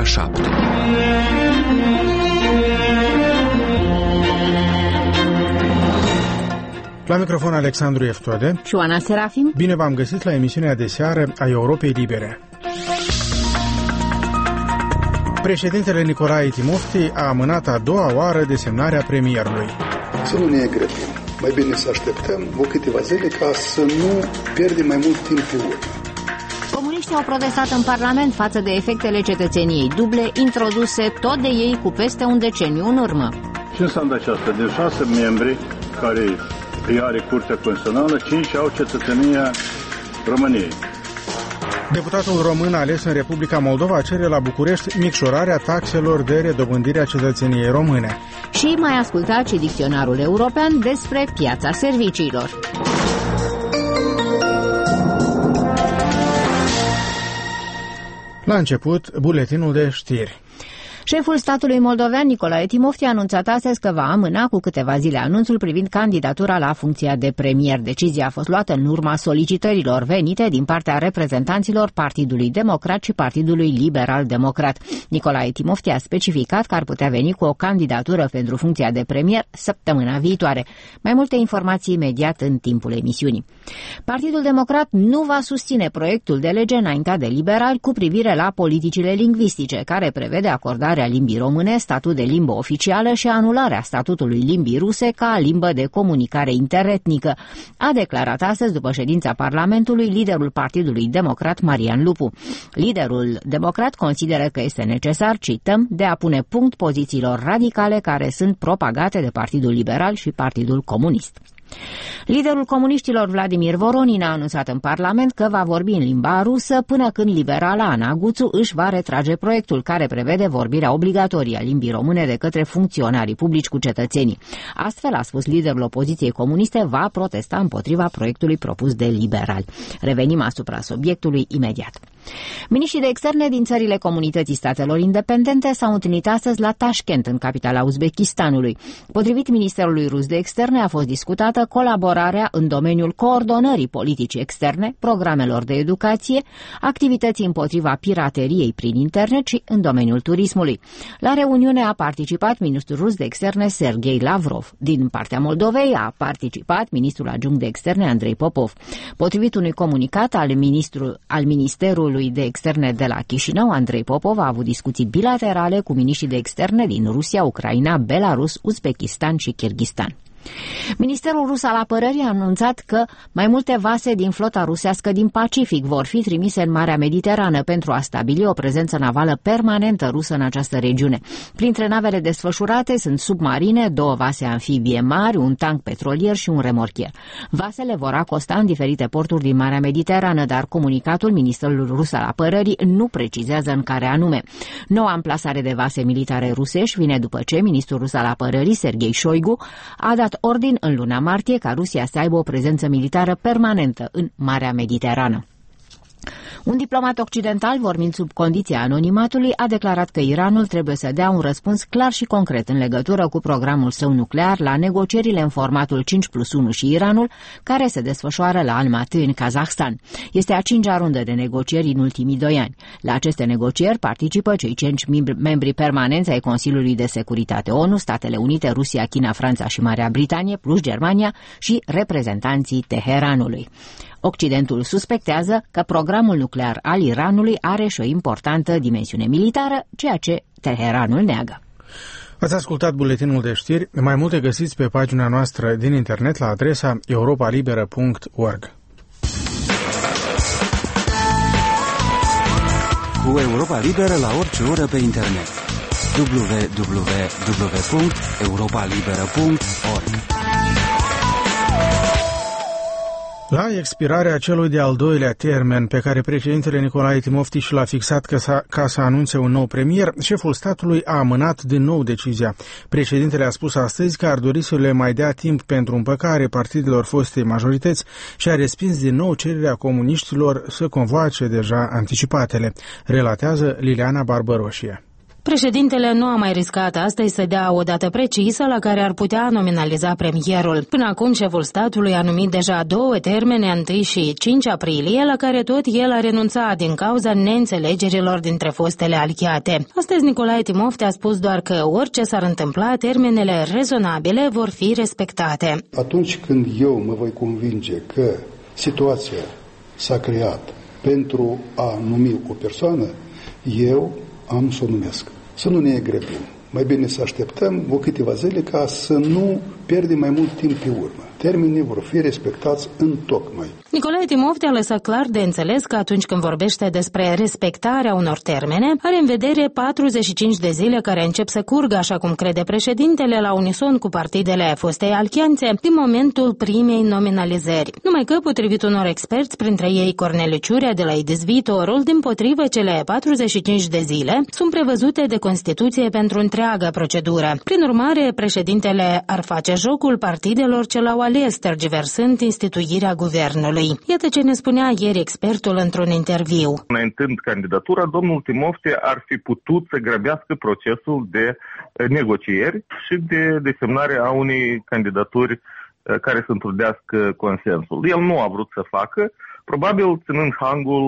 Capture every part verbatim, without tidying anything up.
șapte. La microfon Alexandru Eftode și Oana Serafim. Bine v-am găsit la emisiunea de seară a Europei Libere. Președintele Nicolae Timofti a amânat a doua oară desemnarea premierului. Să nu ne grăbim. Mai bine să așteptăm o câteva zile ca să nu pierdem mai mult timp pe urmă. Comuniștii au protestat în Parlament față de efectele cetățeniei duble introduse tot de ei cu peste un deceniu în urmă. Ce înseamnă aceasta? Din șase membri care îi are Curtea Constituțională, cinci au cetățenia României. Deputatul român ales în Republica Moldova cere la București micșorarea taxelor de redobândire a cetățeniei române. Și mai ascultați și dicționarul european despre piața serviciilor. La început, buletinul de știri. Șeful statului moldovean Nicolae Timofti a anunțat astăzi că va amâna cu câteva zile anunțul privind candidatura la funcția de premier. Decizia a fost luată în urma solicitărilor venite din partea reprezentanților Partidului Democrat și Partidului Liberal-Democrat. Nicolae Timofti a specificat că ar putea veni cu o candidatură pentru funcția de premier săptămâna viitoare. Mai multe informații imediat în timpul emisiunii. Partidul Democrat nu va susține proiectul de lege înaintat de liberali cu privire la politicile lingvistice, care prevede acordarea a limbii române, statut de limbă oficială și anularea statutului limbii ruse ca limbă de comunicare interetnică, a declarat astăzi după ședința Parlamentului liderul Partidului Democrat Marian Lupu. Liderul democrat consideră că este necesar, cităm, de a pune punct pozițiilor radicale care sunt propagate de Partidul Liberal și Partidul Comunist. Liderul comuniștilor Vladimir Voronin a anunțat în Parlament că va vorbi în limba rusă până când liberala Ana Guțu își va retrage proiectul care prevede vorbirea obligatorie a limbii române de către funcționarii publici cu cetățenii. Astfel, a spus liderul opoziției comuniste, va protesta împotriva proiectului propus de liberali. Revenim asupra subiectului imediat. Miniștrii de externe din țările Comunității Statelor Independente s-au întâlnit astăzi la Tashkent, în capitala Uzbekistanului. Potrivit Ministerului Rus de Externe, a fost discutată colaborarea în domeniul coordonării politicii externe, programelor de educație, activității împotriva pirateriei prin internet și în domeniul turismului. La reuniune a participat ministrul rus de externe Sergei Lavrov. Din partea Moldovei a participat ministrul adjunct de externe Andrei Popov. Potrivit unui comunicat al, ministru, al Ministerului de Externe de la Chișinău, Andrei Popov a avut discuții bilaterale cu miniștrii de externe din Rusia, Ucraina, Belarus, Uzbekistan și Kirghistan. Ministerul rus al apărării a anunțat că mai multe vase din flota rusească din Pacific vor fi trimise în Marea Mediterană pentru a stabili o prezență navală permanentă rusă în această regiune. Printre navele desfășurate sunt submarine, două vase amfibie mari, un tank petrolier și un remorchier. Vasele vor acosta în diferite porturi din Marea Mediterană, dar comunicatul Ministerului rus al apărării nu precizează în care anume. Noua amplasare de vase militare rusești vine după ce ministrul rus al apărării Sergei Shoigu a dat ordin în luna martie ca Rusia să aibă o prezență militară permanentă în Marea Mediterană. Un diplomat occidental, vorbind sub condiția anonimatului, a declarat că Iranul trebuie să dea un răspuns clar și concret în legătură cu programul său nuclear la negocierile în formatul cinci plus unu și Iranul, care se desfășoară la Almaty, în Kazahstan. Este a cincea rundă de negocieri în ultimii doi ani. La aceste negocieri participă cei cinci membri permanenți ai Consiliului de Securitate ONU, Statele Unite, Rusia, China, Franța și Marea Britanie, plus Germania și reprezentanții Teheranului. Occidentul suspectează că programul nuclear al Iranului are și o importantă dimensiune militară, ceea ce Teheranul neagă. Ați ascultat buletinul de știri. Mai multe găsiți pe pagina noastră din internet la adresa europa liberă punct org. Cu Europa Liberă la orice oră pe internet. w w w punct europa liberă punct org. La expirarea celui de-al doilea termen pe care președintele Nicolae Timofti și l-a fixat ca să, ca să anunțe un nou premier, șeful statului a amânat din nou decizia. Președintele a spus astăzi că ar dori să le mai dea timp pentru împăcare partidelor fostei majorități și a respins din nou cererea comuniștilor să convoace deja anticipatele, relatează Liliana Barbăroșie. Președintele nu a mai riscat astăzi să dea o dată precisă la care ar putea nominaliza premierul. Până acum, șeful statului a numit deja două termene, întâi și cinci aprilie, la care tot el a renunțat din cauza neînțelegerilor dintre fostele aliate. Astăzi, Nicolae Timofte a spus doar că orice s-ar întâmpla, termenele rezonabile vor fi respectate. Atunci când eu mă voi convinge că situația s-a creat pentru a numi o persoană, eu am să o numesc. Să nu ne grăbim. Mai bine să așteptăm o câteva zile ca să nu pierdem mai mult timp pe urmă. Termenii vor fi respectați întocmai. Nicolae Timofte a lăsat clar de înțeles că atunci când vorbește despre respectarea unor termene, are în vedere patruzeci și cinci de zile care încep să curgă, așa cum crede președintele, la unison cu partidele fostei alianțe, din momentul primei nominalizări. Numai că, potrivit unor experți, printre ei Corneliu Ciurea de la I D S Viitorul, dimpotrivă cele patruzeci și cinci de zile sunt prevăzute de Constituție pentru întreaga procedură. Prin urmare, președintele ar face jocul partidelor ce l-au ales, tergiversând instituirea guvernului. Iată ce ne spunea ieri expertul într-un interviu. Înaintând candidatura, domnul Timofte ar fi putut să grăbească procesul de negocieri și de desemnare a unei candidaturi care să întrudească consensul. El nu a vrut să facă, probabil ținând hangul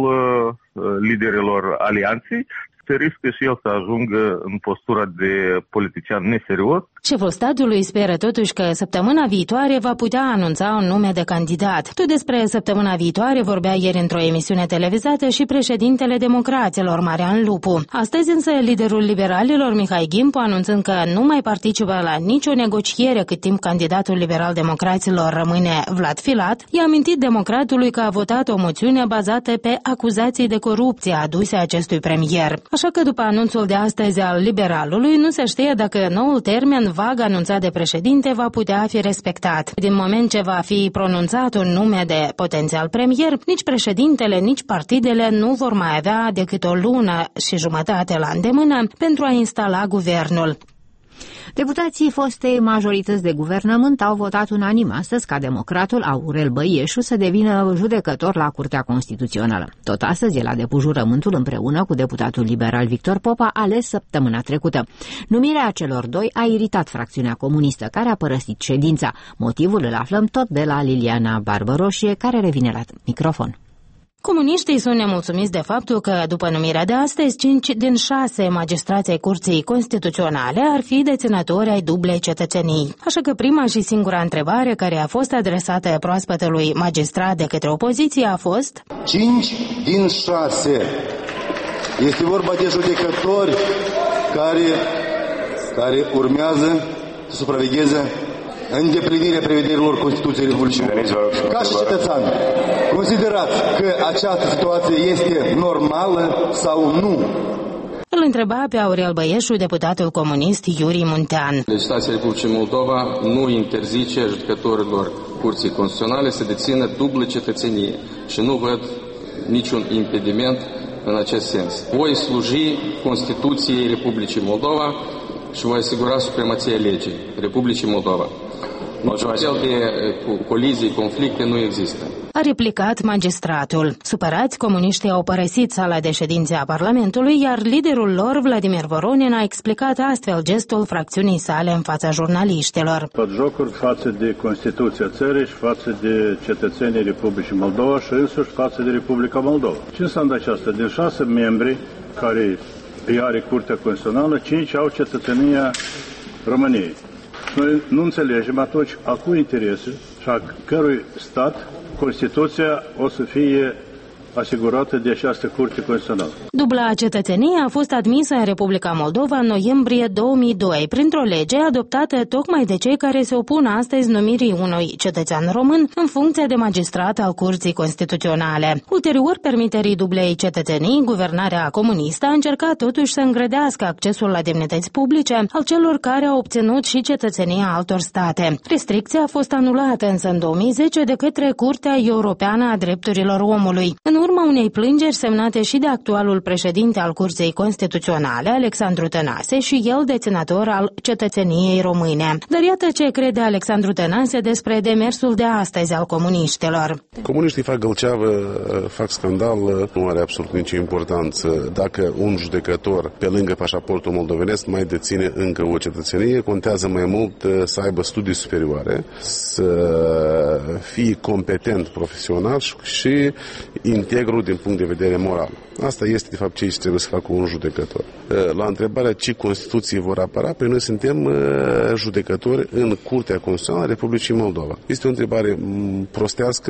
liderilor alianței, se riscă și el să ajungă în postura de politician neserios. Șeful statului speră totuși că săptămâna viitoare va putea anunța un nume de candidat. Tot despre săptămâna viitoare vorbea ieri într-o emisiune televizată și președintele Democraților, Marian Lupu. Astăzi însă liderul liberalilor, Mihai Gimpu, anunțând că nu mai participă la nicio negociere cât timp candidatul liberal-democraților rămâne Vlad Filat, i-a amintit democratului că a votat o moțiune bazată pe acuzații de corupție aduse acestui premier. Așa că după anunțul de astăzi al liberalului, nu se știe dacă noul termen vag anunțat de președinte va putea fi respectat. Din moment ce va fi pronunțat un nume de potențial premier, nici președintele, nici partidele nu vor mai avea decât o lună și jumătate la îndemână pentru a instala guvernul. Deputații fostei majorități de guvernământ au votat unanim astăzi ca democratul Aurel Băieșu să devină judecător la Curtea Constituțională. Tot astăzi el a depus jurământul împreună cu deputatul liberal Victor Popa, ales săptămâna trecută. Numirea celor doi a iritat fracțiunea comunistă, care a părăsit ședința. Motivul îl aflăm tot de la Liliana Barbăroșie, care revine la microfon. Comuniștii sunt nemulțumiți de faptul că, după numirea de astăzi, cinci din șase magistrați ai Curții Constituționale ar fi deținători ai dublei cetățenii. Așa că prima și singura întrebare care a fost adresată proaspătului magistrat de către opoziție a fost: cinci din șase. Este vorba de judecători care, care urmează să supravegheze îndeplinirea prevederilor Constituției Republicii. Ca și cetățean, considerați că această situație este normală sau nu? Îl întreba pe Aurel Băieșu deputatul comunist Iuri Muntean. Legislația Republicii Moldova nu interzice judecătorilor Curții Constituționale să dețină dublă cetățenie și nu văd niciun impediment în acest sens. Voi sluji Constituției Republicii Moldova și voi asigura supremația legii Republicii Moldova. Niciun fel de colizii, conflicte nu există. A replicat magistratul. Supărați, comuniștii au părăsit sala de ședințe a Parlamentului, iar liderul lor, Vladimir Voronin, a explicat astfel gestul fracțiunii sale în fața jurnaliștilor. Tot jocuri față de Constituția țării și față de cetățenii Republicii Moldova și însuși față de Republica Moldova. Ce înseamnă aceasta? Din șase membri care îi are Curtea Constituțională, cinci au cetățenia României. Noi nu înțelegem atunci a cui interese și a cărui stat Constituția o să fie asigurată de această Curte Constituțională. Dubla cetățenie a fost admisă în Republica Moldova în noiembrie două mii doi, printr-o lege adoptată tocmai de cei care se opun astăzi numirii unui cetățean român în funcție de magistrat al Curții Constituționale. Ulterior permiterii dublei cetățenii, guvernarea comunistă a încercat totuși să îngrădească accesul la demnități publice al celor care au obținut și cetățenia altor state. Restricția a fost anulată însă în două mii zece de către Curtea Europeană a Drepturilor Omului. În urma unei plângeri semnate și de actualul președinte al Curții Constituționale, Alexandru Tănase, și el deținător al cetățeniei române. Dar iată ce crede Alexandru Tănase despre demersul de astăzi al comuniștilor. Comuniștii fac gălceavă, fac scandal, nu are absolut nicio importanță dacă un judecător, pe lângă pașaportul moldovenesc, mai deține încă o cetățenie. Contează mai mult să aibă studii superioare, să fie competent profesional și integru din punct de vedere moral. Asta este, de fapt, ce trebuie să facă un judecător. La întrebarea ce Constituție vor apăra, pe noi suntem judecători în Curtea Constituțională a Republicii Moldova. Este o întrebare prostească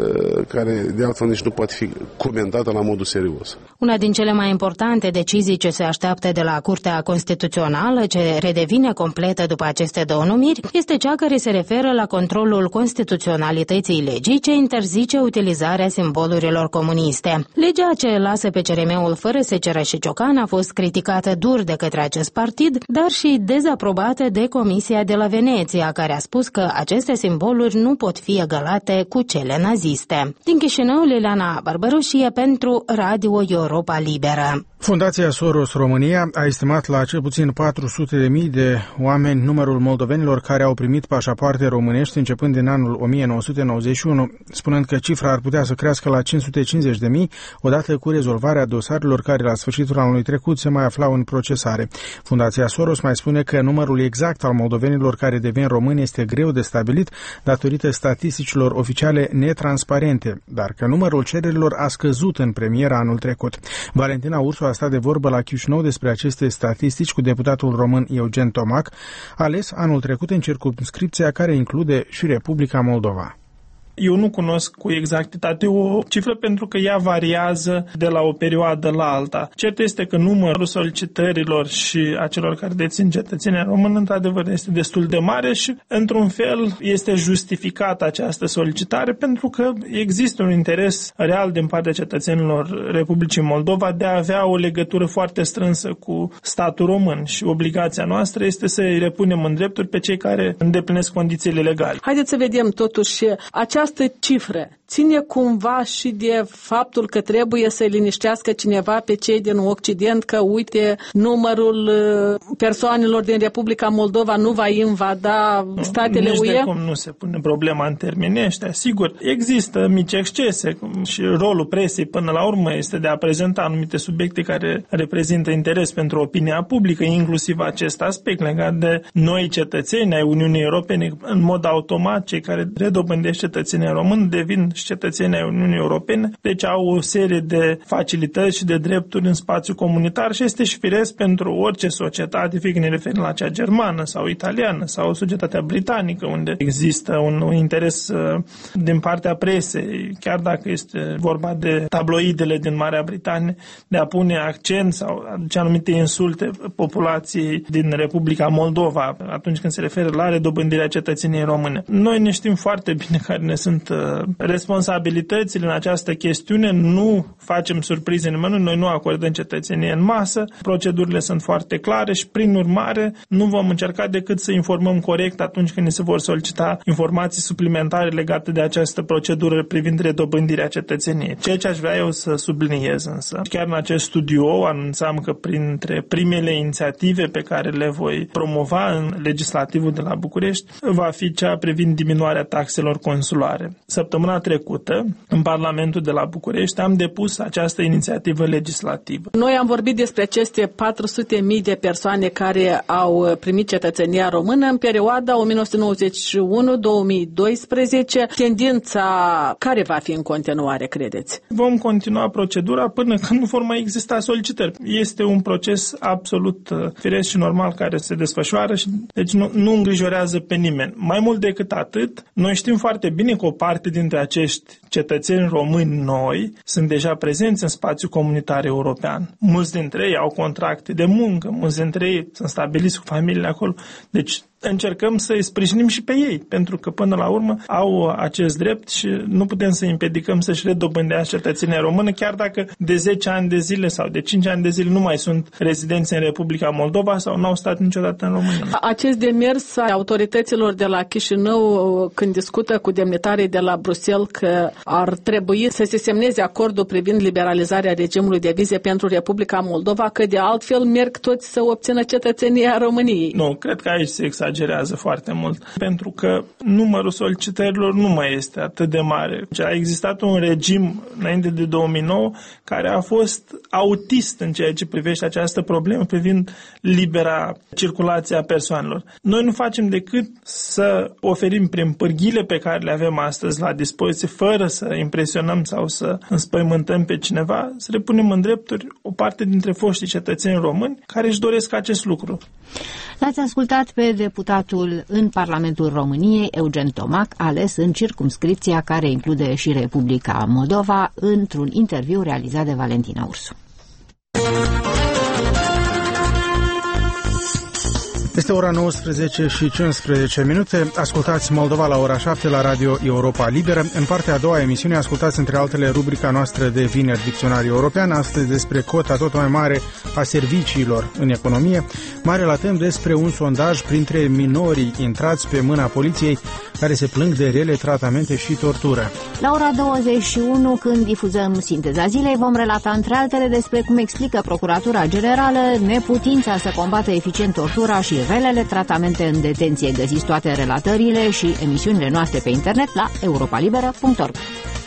care, de altfel, nici nu poate fi comentată la modul serios. Una din cele mai importante decizii ce se așteaptă de la Curtea Constituțională, ce redevine completă după aceste două numiri, este cea care se referă la controlul constituționalității legii ce interzice utilizarea simbolurilor comuniste. Legea ce lasă pe C R M-ul fără seceră și ciocan a fost criticată dur de către acest partid, dar și dezaprobată de Comisia de la Veneția, care a spus că aceste simboluri nu pot fi egalate cu cele naziste. Din Chișinău, Liliana Barbărușie pentru Radio Europa Liberă. Fundația Soros România a estimat la cel puțin patru sute de mii de oameni numărul moldovenilor care au primit pașapoarte românești începând din anul o mie nouă sute nouăzeci și unu, spunând că cifra ar putea să crească la cinci sute cincizeci de mii odată cu rezolvarea dosarelor care la sfârșitul anului trecut se mai aflau în procesare. Fundația Soros mai spune că numărul exact al moldovenilor care devin români este greu de stabilit datorită statisticilor oficiale netransparente, dar că numărul cererilor a scăzut în premiera anul trecut. Valentina Ursu a stat de vorbă la Chișinău despre aceste statistici cu deputatul român Eugen Tomac, ales anul trecut în circumscripția care include și Republica Moldova. Eu nu cunosc cu exactitate o cifră pentru că ea variază de la o perioadă la alta. Cert este că numărul solicitărilor și a celor care dețin cetățenia română într-adevăr este destul de mare și într-un fel este justificată această solicitare pentru că există un interes real din partea cetățenilor Republicii Moldova de a avea o legătură foarte strânsă cu statul român și obligația noastră este să îi repunem în drepturi pe cei care îndeplinesc condițiile legale. Haideți să vedem totuși acea Această cifră ține cumva și de faptul că trebuie să liniștească cineva pe cei din Occident că, uite, numărul persoanelor din Republica Moldova nu va invada statele Nici U E? de cum nu se pune problema în termenii ăștia. Sigur, există mici excese și rolul presei până la urmă este de a prezenta anumite subiecte care reprezintă interes pentru opinia publică, inclusiv acest aspect legat de noi cetățeni ai Uniunii Europene. În mod automat, cei care redobândesc cetățenia română devin și cetățenii ai Uniunii Europene, deci au o serie de facilități și de drepturi în spațiu comunitar și este și firesc pentru orice societate, fie că ne referim la cea germană sau italiană sau societatea britanică, unde există un, un interes uh, din partea presei, chiar dacă este vorba de tabloidele din Marea Britanie, de a pune accent sau aduce anumite insulte populației din Republica Moldova atunci când se referă la redobândirea cetățeniei române. Noi ne știm foarte bine care ne sunt uh, responsabilitățile în această chestiune, nu facem surprize nimănui, noi nu acordăm cetățenie în masă, procedurile sunt foarte clare și prin urmare nu vom încerca decât să informăm corect atunci când ne se vor solicita informații suplimentare legate de această procedură privind redobândirea cetățeniei. Ceea ce aș vrea eu să subliniez însă, chiar în acest studio anunțam că printre primele inițiative pe care le voi promova în legislativul de la București va fi cea privind diminuarea taxelor consulare. Săptămâna trecută, în Parlamentul de la București, am depus această inițiativă legislativă. Noi am vorbit despre aceste patru sute de mii de persoane care au primit cetățenia română în perioada o mie nouă sute nouăzeci și unu - două mii doisprezece. Tendința care va fi în continuare, credeți? Vom continua procedura până când nu vor mai exista solicitări. Este un proces absolut firesc și normal care se desfășoară și deci nu, nu îngrijorează pe nimeni. Mai mult decât atât, noi știm foarte bine că o parte dintre acești cetățeni români noi sunt deja prezenți în spațiul comunitar european. Mulți dintre ei au contracte de muncă, mulți dintre ei sunt stabiliți cu familiile acolo. Deci încercăm să îi sprijinim și pe ei, pentru că până la urmă au acest drept și nu putem să îi împiedicăm să-și redobândească cetățenia română, chiar dacă de zece ani de zile sau de cinci ani de zile nu mai sunt rezidenți în Republica Moldova sau n-au stat niciodată în România. Acest demers a autorităților de la Chișinău, când discută cu demnitarii de la Bruxelles că ar trebui să se semneze acordul privind liberalizarea regimului de vize pentru Republica Moldova, că de altfel merg toți să obțină cetățenia României. Nu, cred că aici se exagerează foarte mult, pentru că numărul solicitărilor nu mai este atât de mare. A existat un regim înainte de două mii nouă care a fost autist în ceea ce privește această problemă privind libera circulație a persoanelor. Noi nu facem decât să oferim prin pârghile pe care le avem astăzi la dispoziție, fără să impresionăm sau să înspăimântăm pe cineva, să le punem în drepturi o parte dintre foștii cetățeni români care își doresc acest lucru. L-ați ascultat pe deputatul în Parlamentul României, Eugen Tomac, ales în circumscripția care include și Republica Moldova, într-un interviu realizat de Valentina Ursu. Este ora nouăsprezece și cincisprezece minute. Ascultați Moldova la ora șapte la Radio Europa Liberă. În partea a doua a emisiunii ascultați între altele rubrica noastră de vineri Dicționar European, astăzi despre cota tot mai mare a serviciilor în economie. Mare la tem despre un sondaj printre minorii intrați pe mâna poliției care se plâng de rele tratamente și tortură. La ora douăzeci și unu, când difuzăm Sinteza Zilei, vom relata între altele despre cum explică Procuratura Generală neputința să combată eficient tortura și relele tratamente în detenție. Găsiți toate relatările și emisiunile noastre pe internet la europalibera punct org.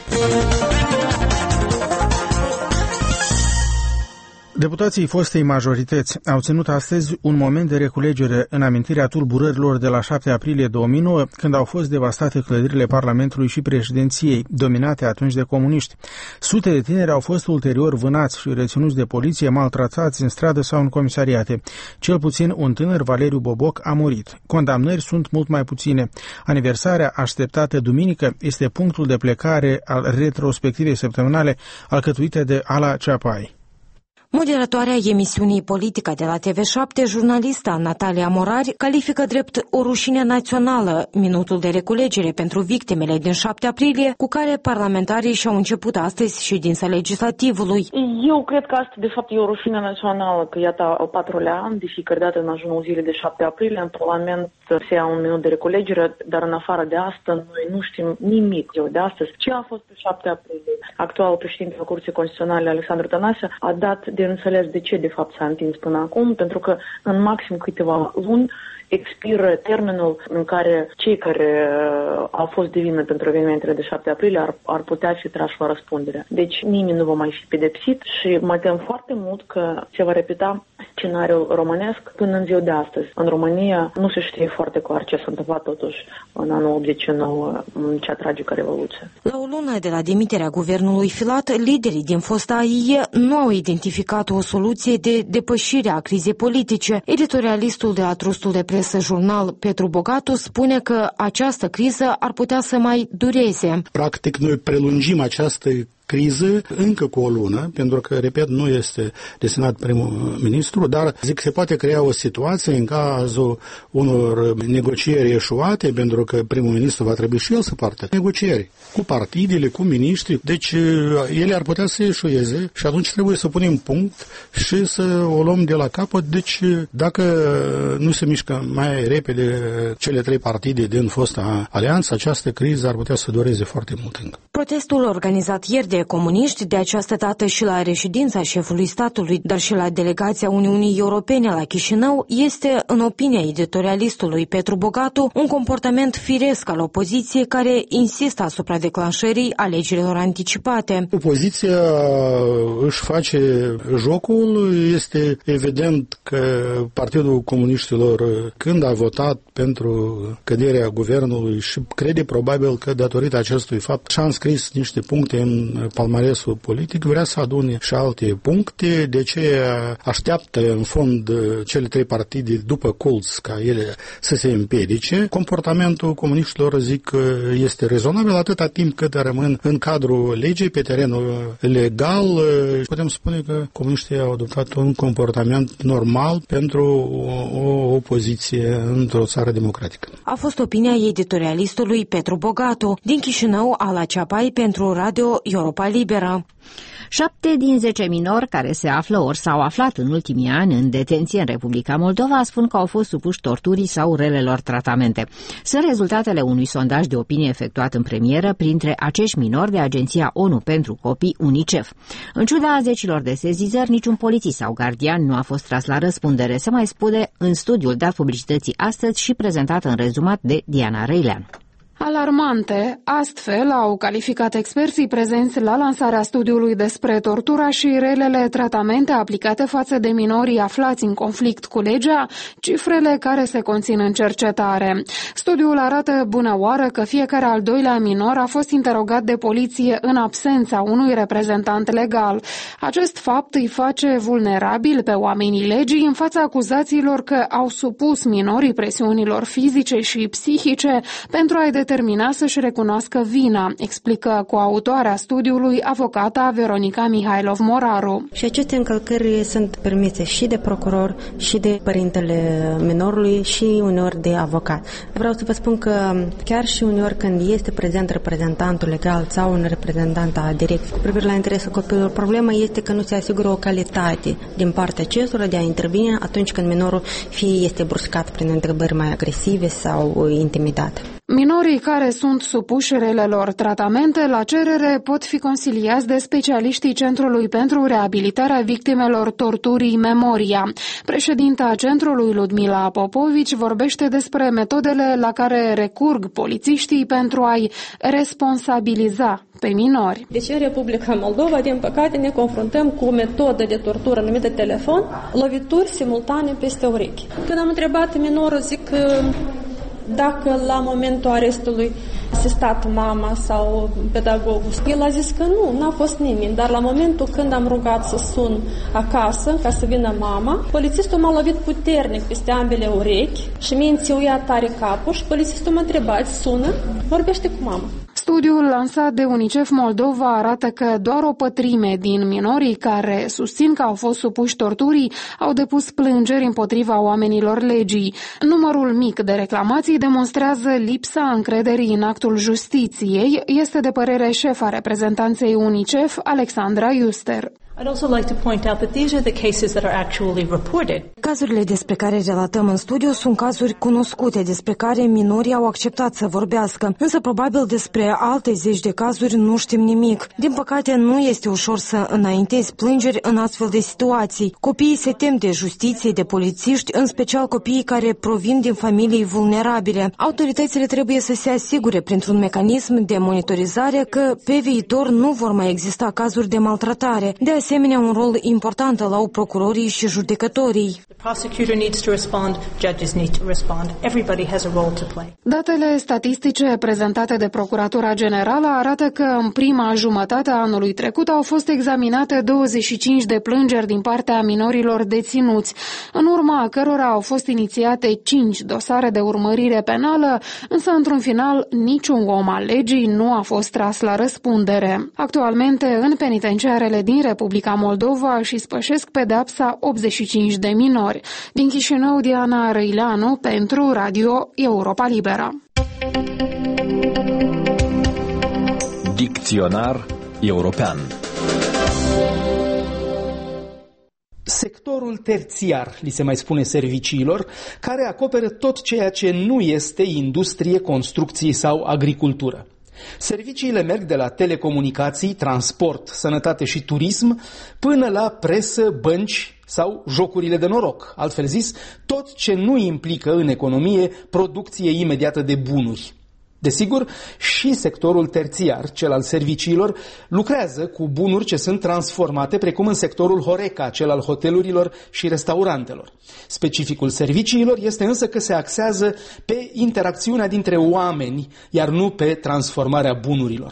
Deputații fostei majorități au ținut astăzi un moment de reculegere în amintirea tulburărilor de la șapte aprilie două mii nouă, când au fost devastate clădirile Parlamentului și președinției, dominate atunci de comuniști. Sute de tineri au fost ulterior vânați și reținuți de poliție, maltratați în stradă sau în comisariate. Cel puțin un tânăr, Valeriu Boboc, a murit. Condamnări sunt mult mai puține. Aniversarea așteptată duminică este punctul de plecare al retrospectivei săptămânale alcătuite de Ala Ceapai. Moderatoarea emisiunii Politica de la T V șapte, jurnalista Natalia Morari, califică drept o rușine națională minutul de reculegere pentru victimele din șapte aprilie, cu care parlamentarii și-au început astăzi ședința legislativului. Eu cred că asta, de fapt, e o rușine națională, că iată, al patrulea an, de fiecare dată în ajunul zilei de șapte aprilie, în Parlament se ia un minut de reculegere, dar în afară de asta, noi nu știm nimic de astăzi. Ce a fost pe șapte aprilie? Actualul președinte al Curții Constituționale, Alexandru Tănase, a dat de înțeles de ce de fapt s-a întins până acum, pentru că în maxim câteva luni expiră termenul în care cei care au fost de vină pentru evenimentele de șapte aprilie ar, ar putea fi trași la răspundere. Deci nimeni nu va mai fi pedepsit și mă tem foarte mult că se va repeta scenariul românesc până în ziua de astăzi. În România nu se știe foarte clar ce s-a întâmplat totuși în anul optzeci și nouă, în cea tragică revoluție. La o lună de la demiterea guvernului Filat, liderii din fosta A I E nu au identificat o soluție de depășire a crizei politice. Editorialistul de la Trustul de Presă Jurnal, Petru Bogatu, spune că această criză ar putea să mai dureze. Practic, noi prelungim această criză încă cu o lună, pentru că, repet, nu este desemnat primul ministru, dar zic se poate crea o situație în cazul unor negocieri eșuate, pentru că primul ministru va trebui și el să poartă negocieri cu partidele, cu miniștri, deci ele ar putea să eșueze și atunci trebuie să punem punct și să o luăm de la capăt. Deci dacă nu se mișcă mai repede cele trei partide din fosta alianță, această criză ar putea să dureze foarte mult încă. Protestul organizat ieri de comuniști, de această dată și la reședința șefului statului, dar și la delegația Uniunii Europene la Chișinău, este, în opinia editorialistului Petru Bogatu, un comportament firesc al opoziției care insistă asupra declanșării alegerilor anticipate. Opoziția își face jocul, este evident că Partidul Comuniștilor, când a votat pentru căderea guvernului și crede probabil că datorită acestui fapt și-a înscris niște puncte în palmaresul politic, vrea să adune și alte puncte, de ce așteaptă în fond cele trei partide după colț ca ele să se împiedice. Comportamentul comuniștilor, zic, este rezonabil atâta timp cât rămân în cadrul legii, pe terenul legal. Putem spune că comuniștii au adoptat un comportament normal pentru o, o opoziție într-o țară democratică. A fost opinia editorialistului Petru Bogatu din Chișinău, Ala Ceapai, pentru Radio Europa Liberă. Șapte din zece minori care se află ori s-au aflat în ultimii ani în detenție în Republica Moldova spun că au fost supuși torturii sau relelor tratamente. Sunt rezultatele unui sondaj de opinie efectuat în premieră printre acești minori de Agenția ONU pentru Copii, UNICEF. În ciuda zecilor de sezizări, niciun polițist sau gardian nu a fost tras la răspundere, se mai spune în studiul dat publicității astăzi și prezentat în rezumat de Diana Reilean. Alarmante, astfel au calificat experții prezenți la lansarea studiului despre tortura și relele tratamente aplicate față de minorii aflați în conflict cu legea, cifrele care se conțin în cercetare. Studiul arată bună oară că fiecare al doilea minor a fost interogat de poliție în absența unui reprezentant legal. Acest fapt îi face vulnerabil pe oamenii legii în fața acuzațiilor că au supus minorii presiunilor fizice și psihice pentru a-i determina să-și recunoască vina, explică coautoarea studiului, avocata Veronica Mihailov Moraru. Și aceste încălcări sunt permise și de procuror, și de părintele minorului, și uneori de avocat. Vreau să vă spun că chiar și uneori când este prezent reprezentantul legal sau un reprezentant a direcției cu privire la interesul copilului, problema este că nu se asigură o calitate din partea acestora de a intervine atunci când minorul fie este bruscat prin întrebări mai agresive sau intimidat. Minorii care sunt supuși relelor tratamente la cerere pot fi consiliați de specialiștii Centrului pentru Reabilitarea Victimelor Torturii Memoria. Președinta centrului, Ludmila Popovici, vorbește despre metodele la care recurg polițiștii pentru a-i responsabiliza pe minori. Deci în Republica Moldova, din păcate, ne confruntăm cu o metodă de tortură numită telefon, lovituri simultane peste urechi. Când am întrebat minorul, zic că dacă la momentul arestului a asistat mama sau pedagogul, el a zis că nu, n-a fost nimeni, dar la momentul când am rugat să sun acasă ca să vină mama, polițistul m-a lovit puternic peste ambele urechi și mi-a înțeuiat tare capul și polițistul m-a întrebat, sună, vorbește cu mama. Studiul lansat de UNICEF Moldova arată că doar o pătrime din minorii care susțin că au fost supuși torturii au depus plângeri împotriva oamenilor legii. Numărul mic de reclamații demonstrează lipsa încrederii în actul justiției, este de părere șefa reprezentanței UNICEF, Alexandra Iuster. I'd also like to point out that these are the cases that are actually reported. Cazurile despre care relatăm în studiu sunt cazuri cunoscute, despre care minorii au acceptat să vorbească, însă probabil despre alte zeci de cazuri nu știm nimic. Din păcate, nu este ușor să înaintezi plângeri în astfel de situații. Copiii se tem de justiție, de polițiști, în special copiii care provin din familii vulnerabile. Autoritățile trebuie să se asigure printr-un mecanism de monitorizare că pe viitor nu vor mai exista cazuri de maltratare. De asemenea, un rol important îl au procurorii și judecătorii. Datele statistice prezentate de Procuratura Generală arată că în prima jumătate a anului trecut au fost examinate douăzeci și cinci de plângeri din partea minorilor deținuți, în urma cărora au fost inițiate cinci dosare de urmărire penală, însă într-un final niciun om al legii nu a fost tras la răspundere. Actualmente, în penitenciarele din Republica Moldova își spășesc pedeapsa optzeci și cinci de minori. Din Chișinău, Diana Răileanu pentru Radio Europa Liberă. Dicționar european. Sectorul terțiar, li se mai spune serviciilor, care acoperă tot ceea ce nu este industrie, construcții sau agricultură. Serviciile merg de la telecomunicații, transport, sănătate și turism, până la presă, bănci sau jocurile de noroc, altfel zis, tot ce nu implică în economie producție imediată de bunuri. Desigur, și sectorul terțiar, cel al serviciilor, lucrează cu bunuri ce sunt transformate, precum în sectorul Horeca, cel al hotelurilor și restaurantelor. Specificul serviciilor este însă că se axează pe interacțiunea dintre oameni, iar nu pe transformarea bunurilor.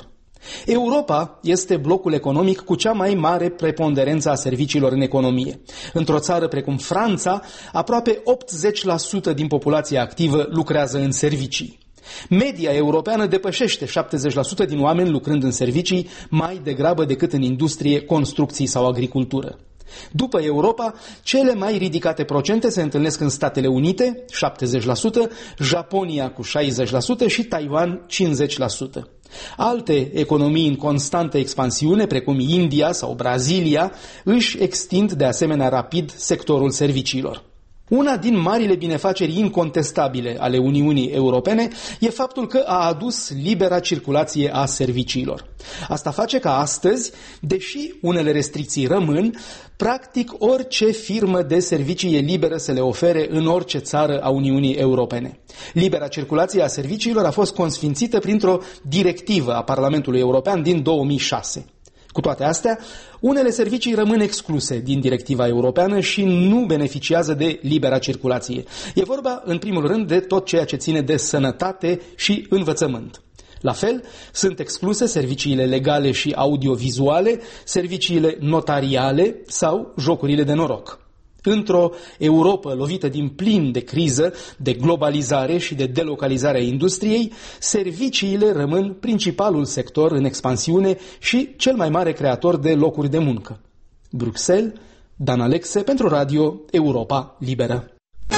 Europa este blocul economic cu cea mai mare preponderență a serviciilor în economie. Într-o țară precum Franța, aproape optzeci la sută din populația activă lucrează în servicii. Media europeană depășește șaptezeci la sută din oameni lucrând în servicii mai degrabă decât în industrie, construcții sau agricultură. După Europa, cele mai ridicate procente se întâlnesc în Statele Unite, șaptezeci la sută, Japonia cu șaizeci la sută și Taiwan cincizeci la sută. Alte economii în constantă expansiune, precum India sau Brazilia, își extind de asemenea rapid sectorul serviciilor. Una din marile binefaceri incontestabile ale Uniunii Europene e faptul că a adus libera circulație a serviciilor. Asta face ca astăzi, deși unele restricții rămân, practic orice firmă de servicii e liberă să le ofere în orice țară a Uniunii Europene. Libera circulație a serviciilor a fost consfințită printr-o directivă a Parlamentului European din două mii șase. Cu toate astea, unele servicii rămân excluse din directiva europeană și nu beneficiază de libera circulație. E vorba, în primul rând, de tot ceea ce ține de sănătate și învățământ. La fel, sunt excluse serviciile legale și audiovizuale, serviciile notariale sau jocurile de noroc. Într-o Europă lovită din plin de criză, de globalizare și de delocalizare a industriei, serviciile rămân principalul sector în expansiune și cel mai mare creator de locuri de muncă. Bruxelles, Dan Alexe pentru Radio Europa Liberă.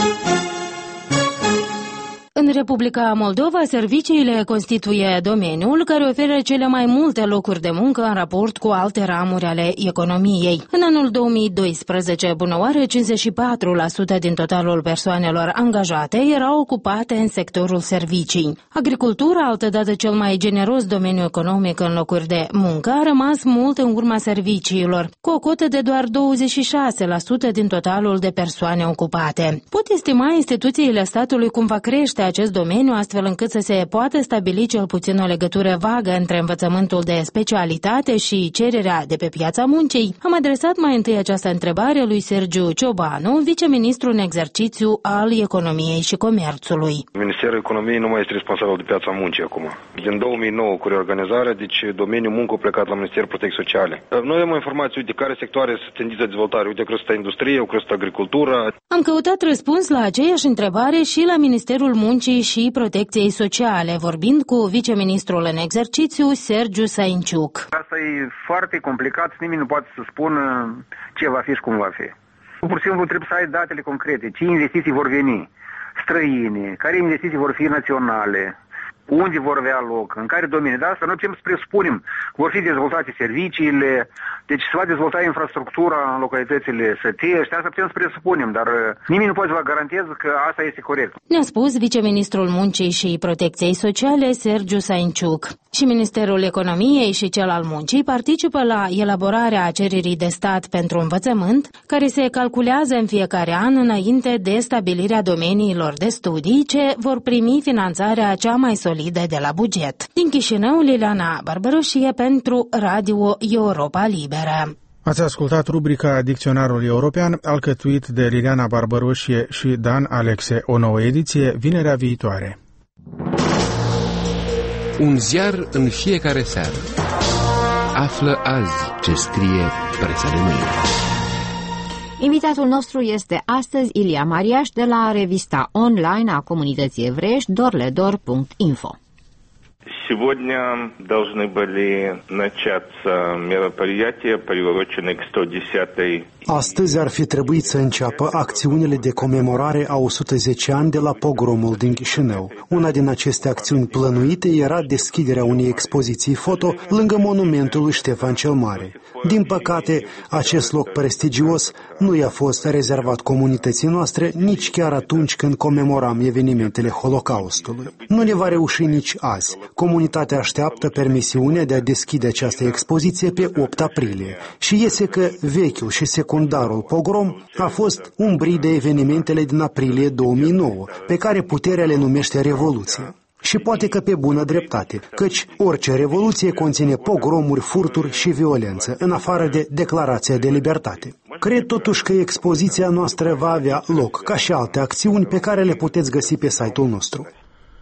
În Republica Moldova, serviciile constituie domeniul care oferă cele mai multe locuri de muncă în raport cu alte ramuri ale economiei. În anul două mii doisprezece, bunăoară, cincizeci și patru la sută din totalul persoanelor angajate erau ocupate în sectorul servicii. Agricultura, altădată cel mai generos domeniu economic în locuri de muncă, a rămas mult în urma serviciilor, cu o cotă de doar douăzeci și șase la sută din totalul de persoane ocupate. Pot estima instituțiile statului cum va crește acest domeniu, astfel încât să se poată stabili cel puțin o legătură vagă între învățământul de specialitate și cererea de pe piața muncii? Am adresat mai întâi această întrebare lui Sergiu Ciobanu, viceministru în exercițiu al Economiei și Comerțului. Ministerul Economiei nu mai este responsabil de piața muncii acum. Din două mii nouă, cu reorganizarea, deci domeniul muncă a plecat la Ministerul Protecției Sociale. Noi am informații, uite, care sectoare sunt tendite de dezvoltare. Uite, a crescut industrie, a crescut agricultura. Am căutat răspuns la aceeași întrebare și la Ministerul Muncii și Protecției Sociale, vorbind cu viceministrul în exercițiu, Sergiu Sainciuc. Asta e foarte complicat, nimeni nu poate să spună ce va fi și cum va fi. Pur și simplu trebuie să ai datele concrete, ce investiții vor veni, străine, care investiții vor fi naționale, unde vor avea loc, în care domenii. De asta noi putem să presupunem că vor fi dezvoltate serviciile, deci se va dezvolta infrastructura în localitățile sătești, asta putem să presupunem, dar nimeni nu poate să vă garanteze că asta este corect. Ne-a spus viceministrul Muncii și Protecției Sociale, Sergiu Sainciuc. Și Ministerul Economiei și cel al Muncii participă la elaborarea cererii de stat pentru învățământ, care se calculează în fiecare an înainte de stabilirea domeniilor de studii ce vor primi finanțarea cea mai solidă de la buget. Din Chișinău, Liliana Barbaroșie pentru Radio Europa Liberă. Ați ascultat rubrica Dicționarul European, alcătuit de Liliana Barbaroșie și Dan Alexe. O nouă ediție vinerea viitoare. Un ziar în fiecare seară. Află azi ce scrie presa de mâine. Invitatul nostru este astăzi Ilia Mariaș de la revista online a comunității evreiești dorledor punct info. Сегодня должны были начаться мероприятия, приуроченные к сто десятой. Astăzi ar fi trebuit să înceapă acțiunile de comemorare a o sută zece ani de la pogromul din Chișinău. Una din aceste acțiuni plănuite era deschiderea unei expoziții foto lângă monumentul lui Ștefan cel Mare. Din păcate, acest loc prestigios nu i-a fost rezervat comunității noastre nici chiar atunci când comemoram evenimentele Holocaustului. Nu ne va reuși nici azi. Comunitatea așteaptă permisiunea de a deschide această expoziție pe opt aprilie și iese că vechiul și secundarul pogrom a fost umbrit de evenimentele din aprilie două mii nouă, pe care puterea le numește Revoluție. Și poate că pe bună dreptate, căci orice revoluție conține pogromuri, furturi și violență, în afară de declarația de libertate. Cred totuși că expoziția noastră va avea loc, ca și alte acțiuni pe care le puteți găsi pe site-ul nostru.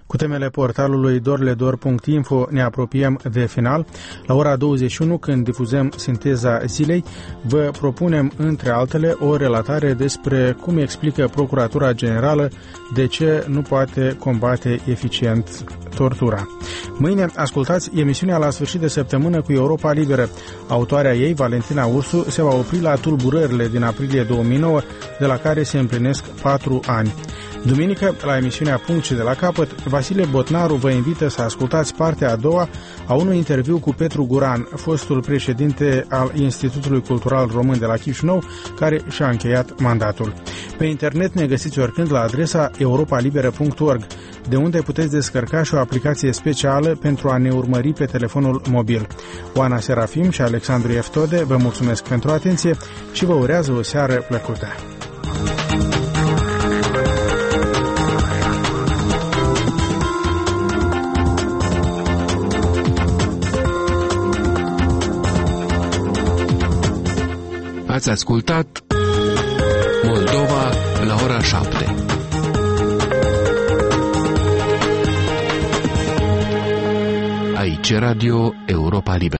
Cu temele portalului dorledor punct info ne apropiem de final. La ora douăzeci și unu, când difuzăm sinteza zilei, vă propunem, între altele, o relatare despre cum explică Procuratura Generală de ce nu poate combate eficient tortura. Mâine ascultați emisiunea La sfârșit de săptămână cu Europa Liberă. Autoarea ei, Valentina Ursu, se va opri la tulburările din aprilie două mii nouă, de la care se împlinesc patru ani. Duminică, la emisiunea Punct și de la capăt, Vasile Botnaru vă invită să ascultați partea a doua a unui interviu cu Petru Guran, fostul președinte al Institutului Cultural Român de la Chișinău, care și-a încheiat mandatul. Pe internet ne găsiți oricând la adresa europa liberă punct org, de unde puteți descărca și o aplicație specială pentru a ne urmări pe telefonul mobil. Oana Serafim și Alexandru Eftode vă mulțumesc pentru atenție și vă urează o seară plăcută. Ați ascultat Moldova la ora șapte. Aici Radio Europa Liberă.